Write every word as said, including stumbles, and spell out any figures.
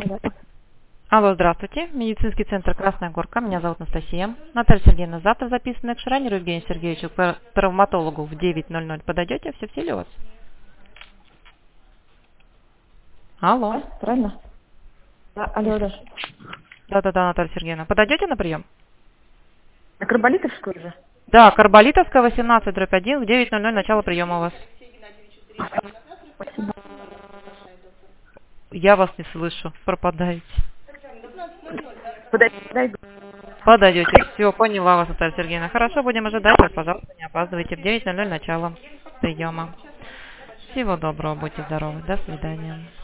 Да. Алло, здравствуйте. Медицинский центр Красная Горка. Меня зовут Анастасия. Наталья Сергеевна, завтра записано к Шранеру Евгению Сергеевичу, к травматологу в девять ноль ноль. Подойдете? Все в силе у вас? Алло. А, правильно? Да, алло, алло. Да-да-да, Наталья Сергеевна. Подойдете на прием? На Карболитовскую же? Да, Карболитовская, восемнадцать дробь один, в девять ноль ноль начало приема у вас. Спасибо. Я вас не слышу. Пропадаете. Подойди, подойди. Подойдете. Все, поняла вас, Наталья Сергеевна. Хорошо, будем ожидать вас. Пожалуйста, не опаздывайте. В девять ноль ноль начало приема. Всего доброго, будьте здоровы. До свидания.